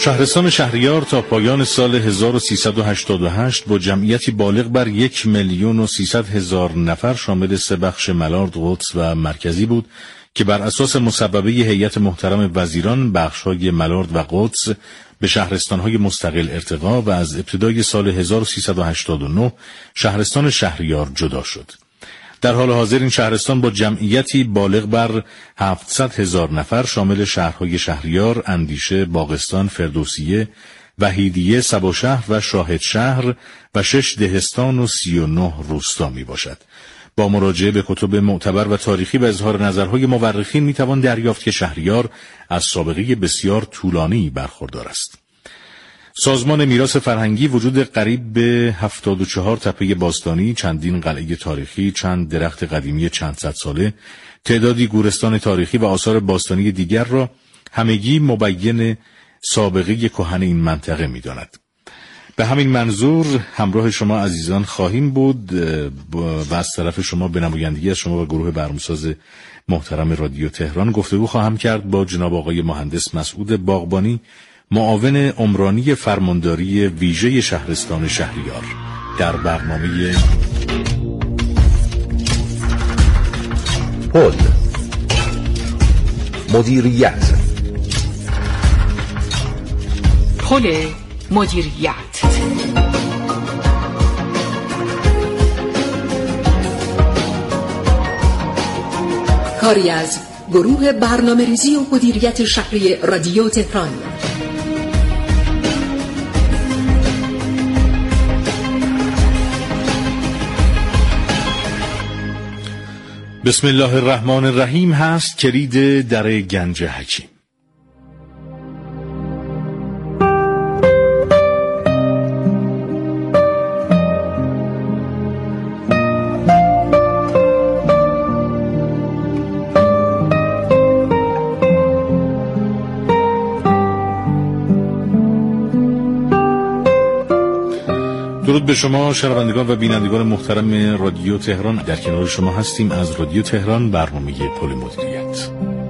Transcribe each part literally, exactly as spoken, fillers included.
شهرستان شهریار تا پایان سال هزار و سیصد و هشتاد و هشت با جمعیتی بالغ بر یک میلیون و سیصد هزار نفر شامل سه بخش ملارد، قدس و مرکزی بود که بر اساس مصوبه هیئت محترم وزیران بخش‌های ملارد و قدس به شهرستان‌های مستقل ارتقا و از ابتدای سال هزار و سیصد و هشتاد و نه شهرستان شهریار جدا شد. در حال حاضر این شهرستان با جمعیتی بالغ بر هفتصد هزار نفر شامل شهرهای شهریار، اندیشه، باغستان، فردوسیه، وحیدیه، سباشهر و شاهدشهر و شش دهستان و سی و نه روستا می باشد. با مراجعه به کتب معتبر و تاریخی و اظهار نظرهای مورخین می توان دریافت که شهریار از سابقه بسیار طولانی برخوردار است. سازمان میراث فرهنگی وجود قریب به هفتاد و چهار تپه باستانی، چندین قلعه تاریخی، چند درخت قدیمی چند صد ساله، تعدادی گورستان تاریخی و آثار باستانی دیگر را همگی مبین سابقه کهن این منطقه می‌داند. به همین منظور همراه شما عزیزان خواهیم بود و از طرف شما به نمایندگی از شما و گروه برنامه‌ساز محترم رادیو تهران گفتگو خواهم کرد با جناب آقای مهندس مسعود باغبانی، معاون عمرانی فرمانداری ویژه شهرستان شهریار، در برنامه پل مدیریت. پل مدیریت. کاری از گروه برنامه‌ریزی و مدیریت شهری رادیو تهران. بسم الله الرحمن الرحیم هست کلید در گنج حکیم. درود به شما شنوندگان و بینندگان محترم رادیو تهران. در کنار شما هستیم از رادیو تهران، برنامه پل مدیریت.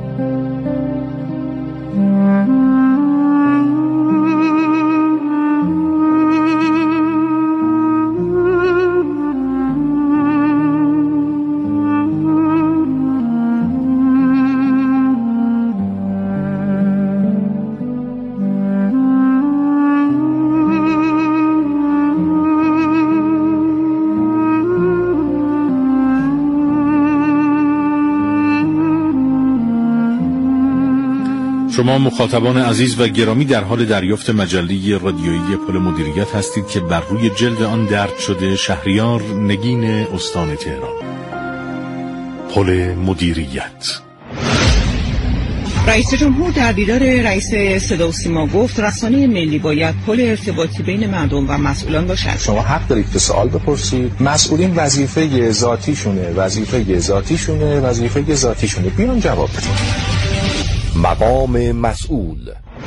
شما مخاطبان عزیز و گرامی در حال دریافت مجله رادیویی پل مدیریت هستید که بر روی جلد آن درج شده شهریار نگین استان تهران. پل مدیریت. رئیس جمهور در دیدار رئیس صدا و سیما گفت رسانه ملی باید پل ارتباطی بین مردم و مسئولان باشد. شما حق دارید که سوال بپرسید. مسئولین وظیفه ذاتیشونه، وظیفه ذاتیشونه، وظیفه ذاتیشونه. بیان جواب بدید. مقام مسئول.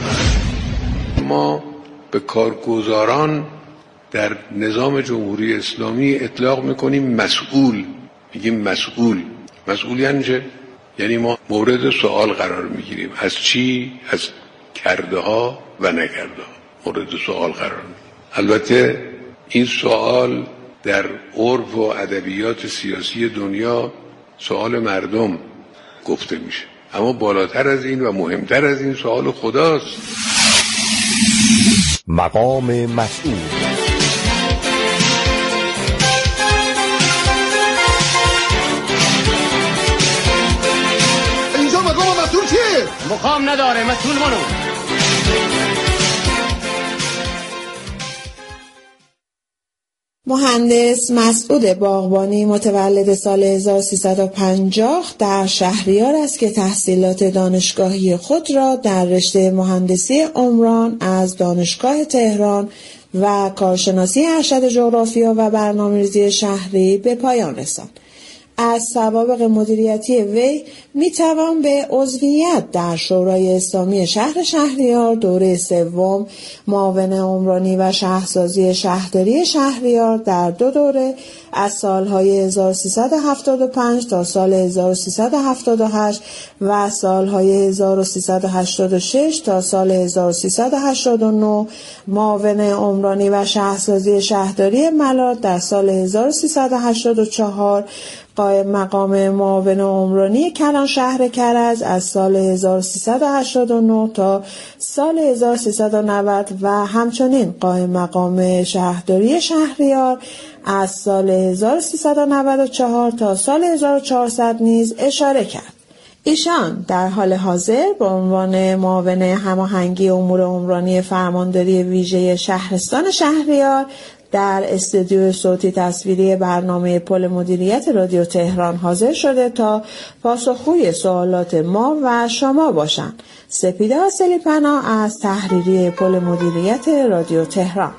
ما به کارگزاران در نظام جمهوری اسلامی اطلاق میکنیم مسئول، میگیم مسئول. مسئول یعنی چه؟ یعنی ما مورد سوال قرار میگیریم. از چی؟ از کرده ها و نکرده ها مورد سوال قرار میگیریم. البته این سوال در عرف و ادبیات سیاسی دنیا سوال مردم گفته میشه، اما بالاتر از این و مهمتر از این سوال خداست. مقام مسئول. اینجا مقام مسئول کیه؟ مقام نداره، مسئول منو. مهندس مسعود باغبانی متولد سال هزار و سیصد و پنجاه در شهریار است که تحصیلات دانشگاهی خود را در رشته مهندسی عمران از دانشگاه تهران و کارشناسی ارشد جغرافیا و برنامه‌ریزی شهری به پایان رساند. از سوابق مدیریتی وی میتوان به عضویت در شورای اسلامی شهر شهریار دوره سوم، معاون عمرانی و شهرسازی شهرداری شهریار در دو دوره از سالهای هزار و سیصد و هفتاد و پنج تا سال هزار و سیصد و هفتاد و هشت و سالهای هزار و سیصد و هشتاد و شش تا سال هزار و سیصد و هشتاد و نه، معاون عمرانی و شهرسازی شهرداری ملارد در سال هزار و سیصد و هشتاد و چهار، قائم مقام معاون عمرانی کلان شهر کرج از سال هزار و سیصد و هشتاد و نه تا سال هزار و سیصد و نود و همچنین قائم مقام شهرداری شهریار از سال هزار و سیصد و نود و چهار تا سال هزار و چهارصد نیز اشاره کرد. ایشان در حال حاضر به عنوان معاون هماهنگی امور عمرانی فرمانداری ویژه شهرستان شهریار در استودیو صوتی تصویری برنامه پل مدیریت رادیو تهران حاضر شده تا پاسخگوی سوالات ما و شما باشند. سپیده حاصلی پناه از تحریریه پل مدیریت رادیو تهران.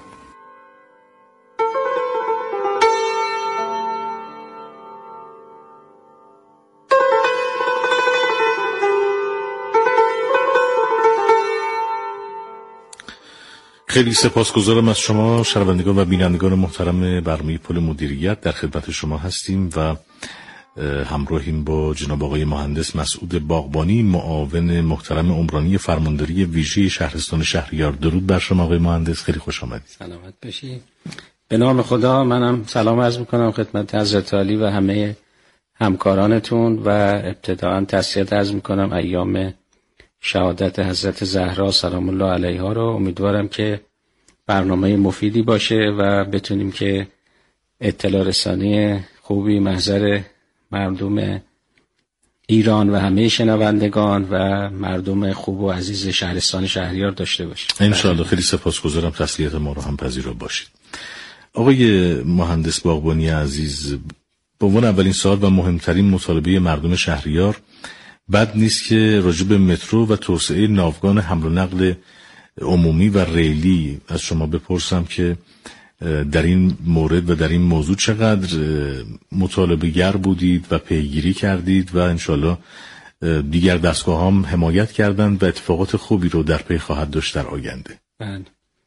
خیلی سپاسگزارم از شما شنوندگان و بینندگان محترم برنامه پل مدیریت. در خدمت شما هستیم و همراهیم با جناب آقای مهندس مسعود باغبانی، معاون محترم عمرانی فرمانداری ویژه شهرستان شهریار. درود بر شما آقای مهندس، خیلی خوش آمدید. سلامت باشی. به نام خدا منم سلام عرض میکنم خدمت حضرت عالی و همه همکارانتون و ابتداءً تسلیت عرض میکنم ایام شهادت حضرت زهرا سلام الله علیها رو. امیدوارم که برنامه مفیدی باشه و بتونیم که اطلاع رسانی خوبی محضر مردم ایران و همه شنوندگان و مردم خوب و عزیز شهرستان شهریار داشته باشیم انشاءالله. خیلی سپاسگزارم، تسلیت ما رو هم پذیرا باشید. آقای مهندس باغبانی عزیز، به عنوان اولین سوال و مهمترین مطالبه مردم شهریار، بد نیست که راجع به مترو و توسعه ناوگان حمل و نقل عمومی و ریلی از شما بپرسم که در این مورد و در این موضوع چقدر مطالبه گر بودید و پیگیری کردید و انشالله دیگر دستگاه هم حمایت کردند و اتفاقات خوبی رو در پی خواهد داشت در آینده. بله.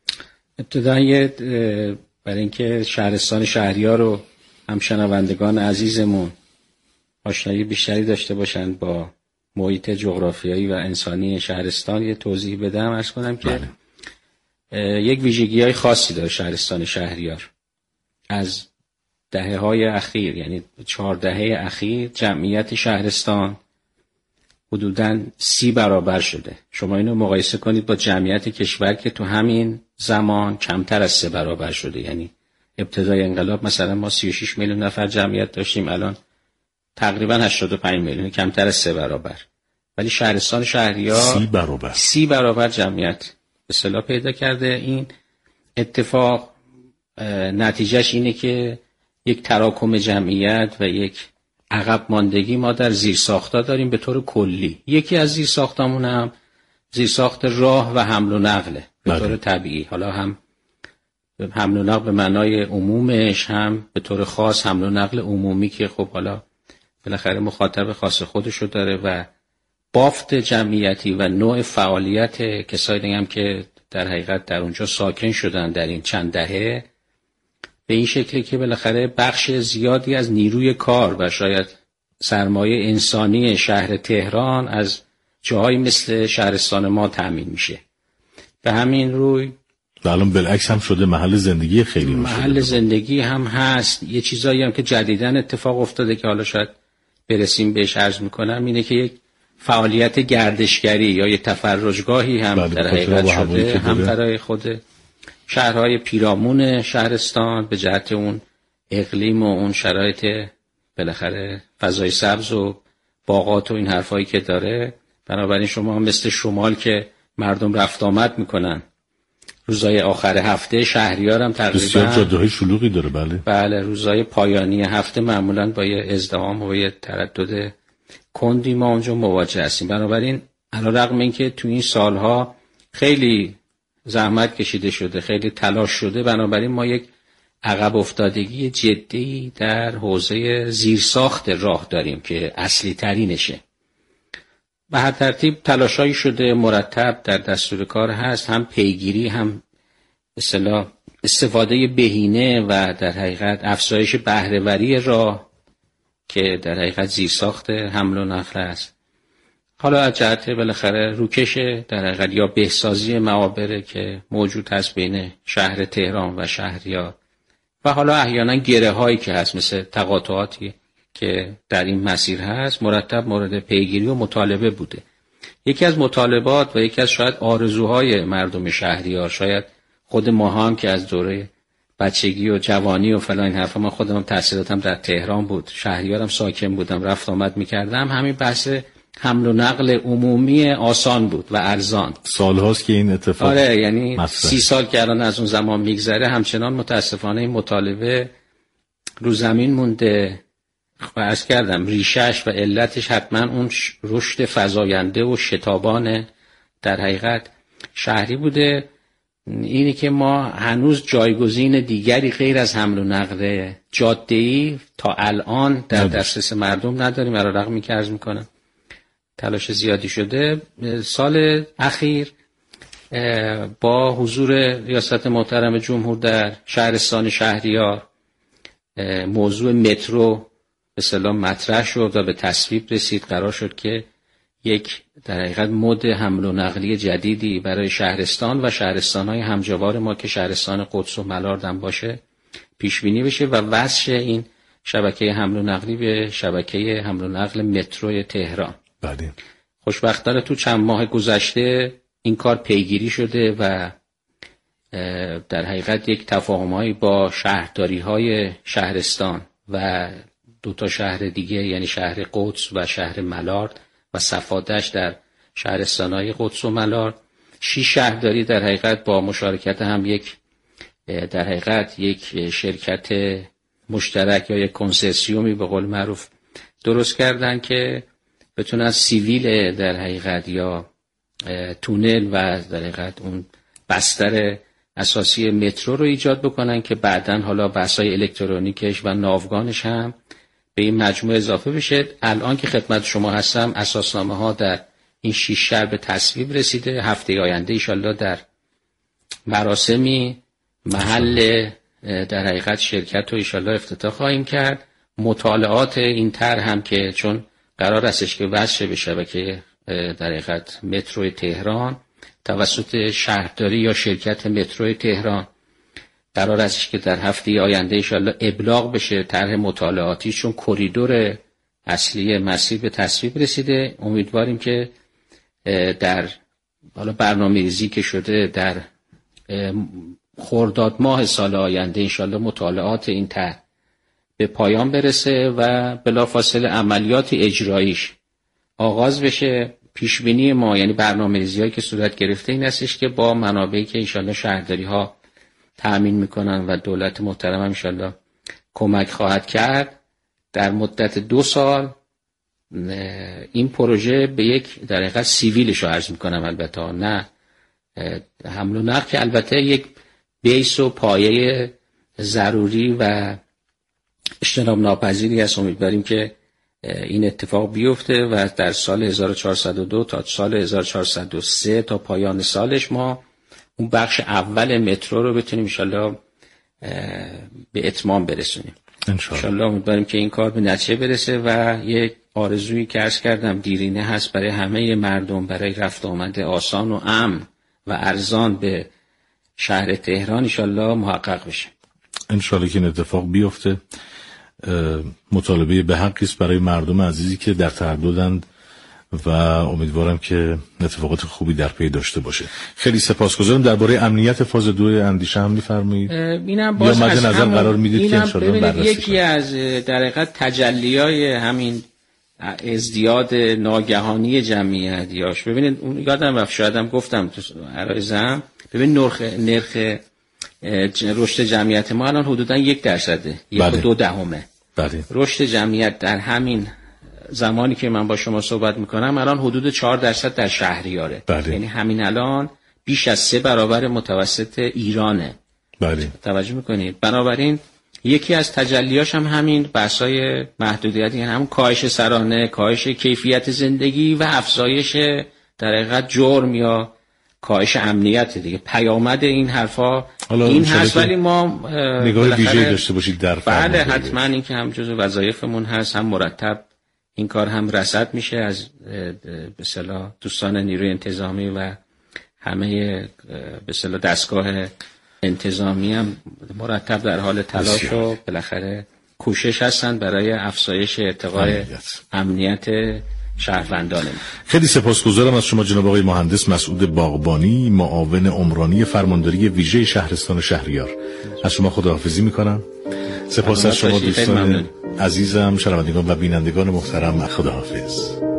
ابتدای برای اینکه شهرستان شهریار رو هم شنوندگان عزیزمون آشنایی بیشتری داشته باشند با محیط جغرافیایی و انسانی شهرستان یه توضیح بدم، عرض کنم که بله. یک ویژگی‌های خاصی داره شهرستان شهریار. از دهه‌های اخیر، یعنی چهار دهه اخیر، جمعیت شهرستان حدوداً سی برابر شده. شما اینو مقایسه کنید با جمعیت کشور که تو همین زمان کمتر از سه برابر شده. یعنی ابتدای انقلاب مثلا ما سی و شش میلیون نفر جمعیت داشتیم، الان تقریبا هشتاد و پنج میلیون، کمتر از سه برابر. ولی شهرستان شهریار سی برابر سی برابر جمعیت به اصطلاح پیدا کرده. این اتفاق نتیجهش اینه که یک تراکم جمعیت و یک عقب ماندگی ما در زیرساخت‌ها داریم به طور کلی. یکی از زیرساختامون هم زیرساخت راه و حمل و نقله به طور طبیعی. حالا هم حمل و نقل به معنای عمومش، هم به طور خاص حمل و نقل عمومی که خب حالا بالاخره مخاطب خاص خودشو داره و بافت جمعیتی و نوع فعالیت کسایی هم که در حقیقت در اونجا ساکن شدن در این چند دهه به این شکلی که بالاخره بخش زیادی از نیروی کار و شاید سرمایه انسانی شهر تهران از جاهای مثل شهرستان ما تأمین میشه. به همین روی و الان بالعکس هم شده محل زندگی خیلی محل زندگی هم هست. یه چیزایی هم که جدیداً اتفاق افتاده که حالا شاید برسیم بهش عرض میکنم، اینه که یک فعالیت گردشگری یا یک تفرجگاهی هم بله در حقیقت شده، هم برای خود شهرهای پیرامون شهرستان به جهت اون اقلیم و اون شرایط بالاخره فضای سبز و باغات و این حرفایی که داره. بنابراین شما مثل شمال که مردم رفت آمد میکنن روزای آخر هفته، شهریار هم تقریبا بسیار جاده‌های شلوغی داره. بله بله روزای پایانی هفته معمولا با یه ازدحام و یه تردد کندی ما اونجا مواجه هستیم. بنابراین علیرغم اینکه تو این سالها خیلی زحمت کشیده شده، خیلی تلاش شده، بنابراین ما یک عقب افتادگی جدی در حوزه زیرساخت راه داریم که اصلی ترینشه. به هر ترتیب تلاشایی شده مرتب در دستور کار هست، هم پیگیری هم به اصطلاح استفاده بهینه و در حقیقت افزایش بهره‌وری راه که در حقیقت زیرساخت حمل و نقل است. حالا از جهت بالاخره روکش در حقیقت یا بهسازی معابر که موجود هست بین شهر تهران و شهریار و حالا احیانا گره هایی که هست مثل تقاطعاتی که در این مسیر هست مرتب مورد پیگیری و مطالبه بوده. یکی از مطالبات و یکی از شاید آرزوهای مردم شهریار، شاید خود ما هم که از دوره بچگی و جوانی و فلان این حرفا، من خودم تحصیلاتم در تهران بود، شهریارم ساکن بودم، رفت آمد میکردم، همین بحث حمل و نقل عمومی آسان بود و ارزان. سالهاست که این اتفاق آره یعنی مصرح. سی سال که الان از اون زمان میگذره همچنان متاسفانه این مطالبه رو زمین مونده. و عرض کردم ریشش و علتش حتما اون رشد فزاینده و شتابان در حقیقت شهری بوده. اینی که ما هنوز جایگزین دیگری غیر از حمل و نقل جاده‌ای تا الان در دسترس مردم نداریم. علی رغم اینکه عرض میکنم تلاش زیادی شده. سال اخیر با حضور ریاست محترم جمهور در شهرستان شهریار موضوع مترو به اصطلاح مطرح شد و به تصویب رسید. قرار شد که یک در حقیقت مد حمل و نقلی جدیدی برای شهرستان و شهرستان‌های همجوار ما که شهرستان قدس و ملارد هم باشه پیش بینی بشه و وصل این شبکه حمل و نقلی به شبکه حمل و نقل مترو تهران. بله. خوشبختانه تو چند ماه گذشته این کار پیگیری شده و در حقیقت یک تفاهم‌هایی با شهرداری‌های شهرستان و دو تا شهر دیگه یعنی شهر قدس و شهر ملارد و صفادش در شهرستان‌های قدس و ملارد، شش شهرداری در حقیقت با مشارکت هم یک در حقیقت یک شرکت مشترک یا یک کنسرسیومی به قول معروف درست کردن که بتونن سیویل در حقیقت یا تونل و در حقیقت اون بستر اساسی مترو رو ایجاد بکنن که بعداً حالا بحث‌های الکترونیکش و ناوگانش هم به این مجموعه اضافه بشه. الان که خدمت شما هستم اساسنامه ها در این شش شهر به تصویب رسیده. هفته آینده انشالله در مراسمی محل در حقیقت شرکت رو انشالله افتتاح خواهیم کرد. مطالعات این طرح هم که چون قرار استش که وصل به شبکه در حقیقت مترو تهران توسط شهرداری یا شرکت مترو تهران قرار است که در هفته آینده انشالله ابلاغ بشه طرح مطالعاتی، چون کریدور اصلی مسیر به تصویب رسیده. امیدواریم که در حالا برنامه‌ریزی که شده در خرداد ماه سال آینده انشالله مطالعات این طرح به پایان برسه و بلافاصله عملیات اجراییش آغاز بشه. پیش بینی ما یعنی برنامه‌ریزی‌هایی که صورت گرفته این هستش که با منابعی که انشالله شهرداری‌ها تأمین میکنن و دولت محترم هم انشالله کمک خواهد کرد در مدت دو سال این پروژه به یک در حقیقت سیویلش رو عرض میکنم، البته نه حمل و نقل که البته یک بیس و پایه ضروری و اجتناب ناپذیری است. امیدواریم که این اتفاق بیفته و در سال هزار و چهارصد و دو تا سال هزار و چهارصد و سه تا پایان سالش ما اون بخش اول مترو رو بتونیم انشالله به اتمام برسونیم. انشالله امیدواریم که این کار به نتیجه برسه و یک آرزویی که عرض کردم دیرینه هست برای همه مردم برای رفت آمد آسان و امن و ارزان به شهر تهران انشالله محقق بشه. انشالله که این اتفاق بیفته. مطالبه به حقی است برای مردم عزیزی که در ترددند و امیدوارم که اتفاقات خوبی در پی داشته باشه. خیلی سپاسگزارم. درباره امنیت فاز دو اندیشه هم می‌فرمایید؟ اینم باز یا مد نظر قرار میدید که ان شاءالله بررسی یکی از در حقیقت تجلیای همین ازدیاد ناگهانی جمعیت یاش ببینید. اون یادم رفت شاید هم گفتم تو عرایزم، ببین نرخ نرخ رشد جمعیت ما الان حدوداً یک درصده، یک و دو دهمه. بله. رشد جمعیت در همین زمانی که من با شما صحبت میکنم الان حدود چهار درصد در شهریاره. بله. یعنی همین الان بیش از سه برابر متوسط ایرانه. بله. توجه میکنید؟ بنابراین یکی از تجلیاش هم همین بحثای محدودیت، یعنی همون کاهش سرانه، کاهش کیفیت زندگی و افزایش در حقیقت جرم یا کاهش امنیت دیگه. پیامد این حرفا این هست، ولی ما نگاه ویژه‌ای داشته باشید در بله حتما این که هم جزو وظایفمون هست، هم مرتب این کار هم رصد میشه از به اصطلاح دوستان نیروی انتظامی و همه به اصطلاح دستگاه انتظامی هم مرتب در حال تلاش و بالاخره کوشش هستند برای افزایش ارتقای امنیت شهروندان. خیلی سپاسگزارم از شما جناب آقای مهندس مسعود باغبانی، معاون عمرانی فرمانداری ویژه شهرستان شهریار. از شما خداحافظی میکنم. سپاس از شما دوستان عزیزم، شنوندگان و بینندگان محترم. خداحافظ.